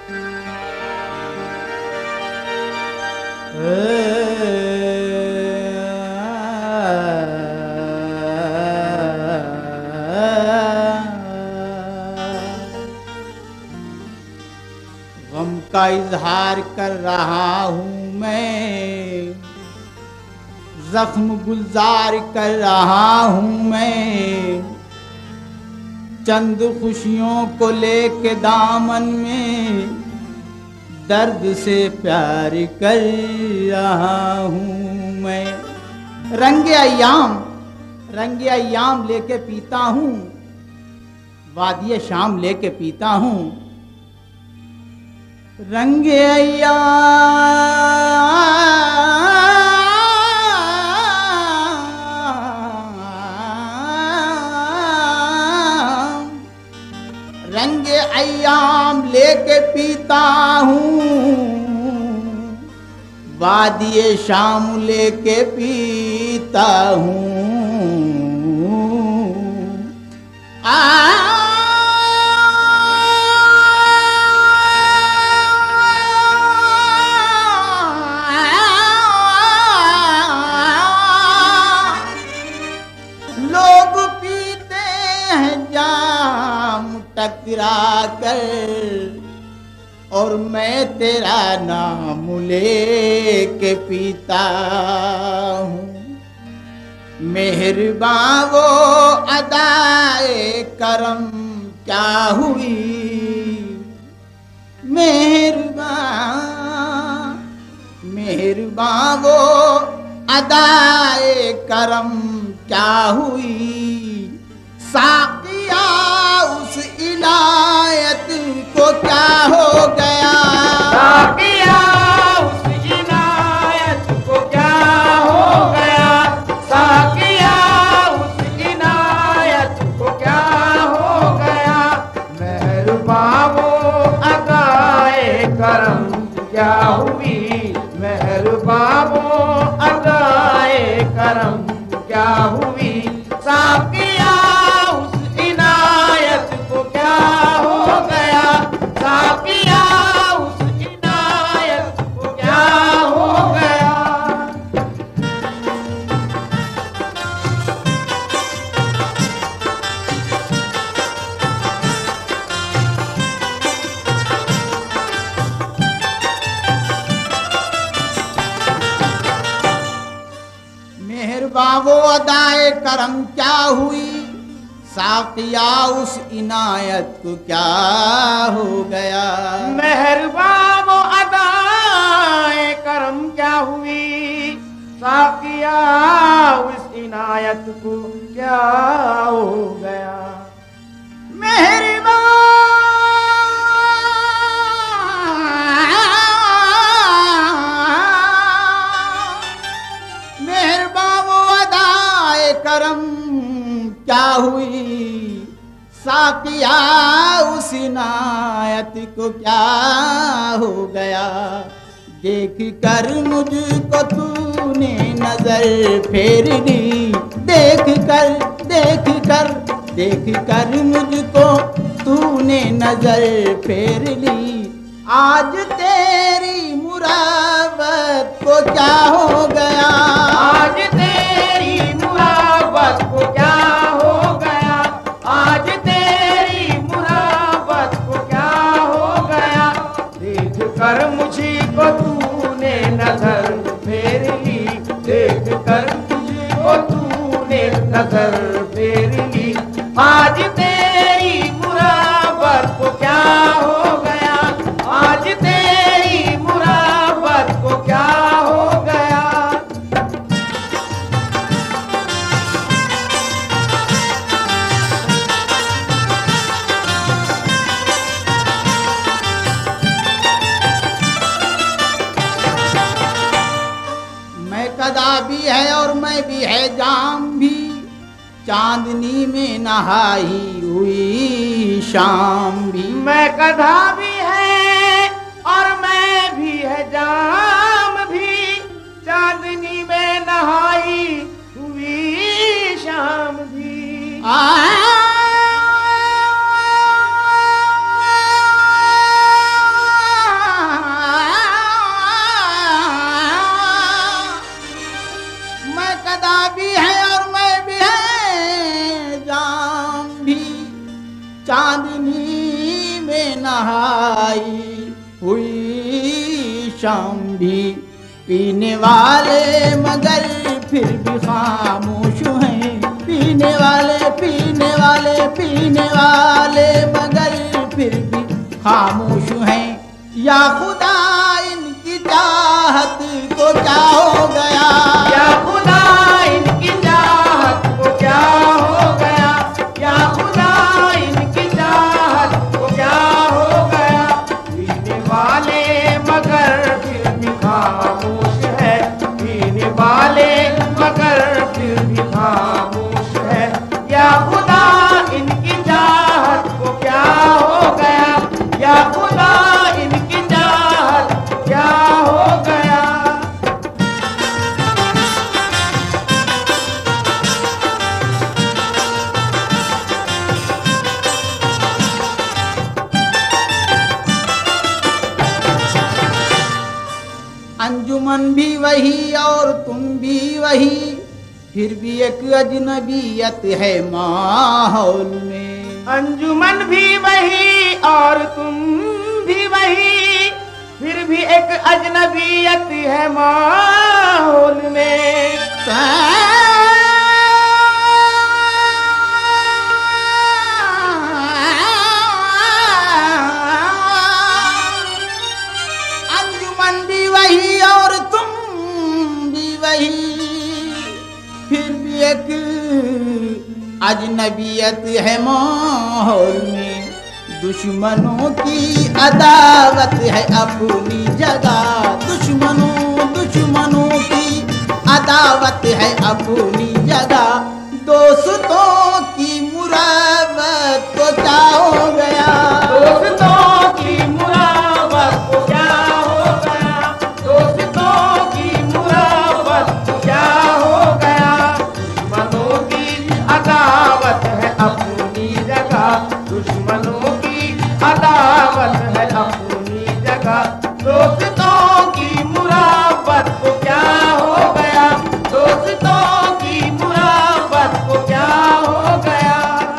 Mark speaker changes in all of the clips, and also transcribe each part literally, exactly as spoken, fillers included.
Speaker 1: गम का इजहार कर रहा हूँ मैं, जख्म गुलजार कर रहा हूँ मैं, चंद खुशियों को लेके दामन में दर्द से प्यार कर रहा हूँ मैं। रंगे अय्याम रंगे अय्याम लेके पीता हूँ, वादिये शाम लेके पीता हूँ। रंगे अय्याम रंगे अय्याम लेके पीता हूँ, वादिये शाम लेके पीता हूँ। आ टकरा कर और मैं तेरा नाम लेके पीता हूँ। मेहरबां वो अदाए करम क्या हुई, मेहरबां मेहरबां वो अदाए करम क्या हुई। साकिया उस इनायत को क्या हो गया,
Speaker 2: साकिया उस इनायत को क्या हो गया, साकिया उस इनायत को क्या हो गया। मेहरबां वो अदाए करम क्या हुई, मेहरबां वो अदाए करम क्या हुई। साकिया उस इनायत को क्या हो गया, साकिया उस इनायत को क्या हो गया।
Speaker 1: मेहरबां वो अदाए करम क्या हुई, साकिया उस इनायत को क्या हो गया।
Speaker 2: मेहरबां वो अदाए करम क्या हुई, साकिया उस इनायत को क्या हो गया।
Speaker 1: मेहरबां मेहरबां वो अदाए करम क्या हुई, साकिया उस इनायत को क्या हो गया। देख कर मुझको तूने नजर फेर ली, देख कर देख कर देख कर मुझको तूने नजर फेर ली। आज तेरी मुराबत को क्या हो गया,
Speaker 2: आज तेरी मुराबत को क्या हो गया, आज तेरी मुराबत को क्या हो गया। देख कर मुझको तूने नजर फेर ली, देख कर मुझको तूने नजर फेर ली। आज तेरी मुराबत को क्या हो गया, आज तेरी मुराबत को क्या हो गया।
Speaker 1: मैं कदा भी है और मैं भी है जाम भी, चांदनी में नहाई हुई शाम भी।
Speaker 2: मैं कधा भी है और मैं भी है जाम भी, चांदनी में नहाई हुई शाम भी।
Speaker 1: आ चांदनी में नहाई हुई शाम भी। पीने वाले मगर फिर भी खामोश हैं, पीने वाले पीने वाले पीने वाले मगर फिर भी खामोश हैं। या खुदा इनकी चाहत को क्या हो गया,
Speaker 2: या खुदा इनकी चाहत को क्या हो गया, या खुदा इनकी चाहत को क्या हो गया। पीने वाले मगर फिर भी खामोश है, पीने वाले मगर फिर भी खामोश है। या खुदा इनकी चाहत को क्या हो गया, या खुदा इनकी चाहत को क्या हो गया।
Speaker 1: अंजुमन भी वही और तुम भी वही, फिर भी एक अजनबियत है माहौल में।
Speaker 2: अंजुमन भी वही और तुम भी वही, फिर भी एक अजनबियत है माहौल में।
Speaker 1: अंजुमन भी वही और तुम भी वही, फिर भी एक अजनबियत है माहौल में। दुश्मनों की अदावत है अपनी जगह, दुश्मनों दुश्मनों की अदावत है अपनी जगह। दोस्तों की मुरावत को क्या हो गया,
Speaker 2: दोस्तों की मुरावत को क्या हो गया, दोस्तों की मुरावत को क्या हो गया। दुश्मनों की अदावत है अपनी जगह, दुश्मनों की अदावत है अपनी जगह। दोस्तों की मुरावत को क्या हो गया, दोस्तों की मुरावत को क्या हो गया।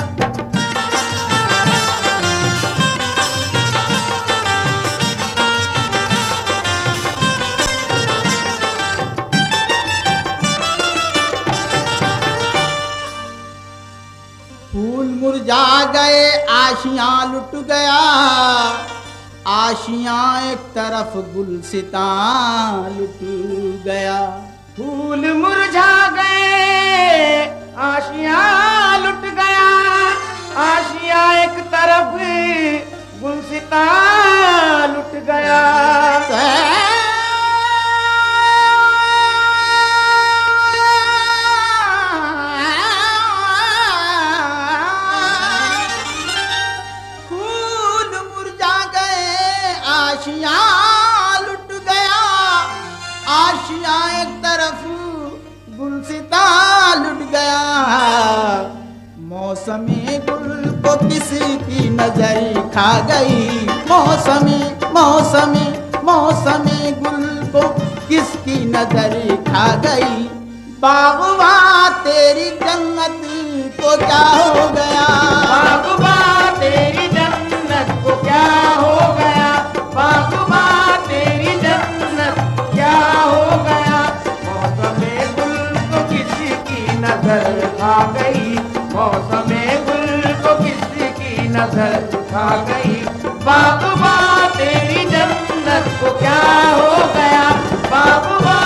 Speaker 1: फूल मुरझा गए आशियां लुट गया, आशियां एक तरफ गुलसितां लुट गया।
Speaker 2: फूल मुरझा गए आशियां लुट गया, आशियां एक तरफ गुलसितां लुट गया।
Speaker 1: फूल मुरझा गए आशियां लुट गया, आशियां एक तरफ गुलसितां लुट गया। मौसमी गुल को किसकी नजर खा गई, मौसमी मौसमी मौसमी गुल को किसकी नजर खा गई। बागवा तेरी जन्नत को क्या हो गया,
Speaker 2: बागवा तेरी जन्नत को क्या हो गया, बागवा तेरी जन्नत को क्या हो गया। मौसमे गुल को किसकी नजर खा गई, मौसमे गुल को किसकी नजर खा गई। बागवा तेरी जन्नत को क्या हो गया, बागवा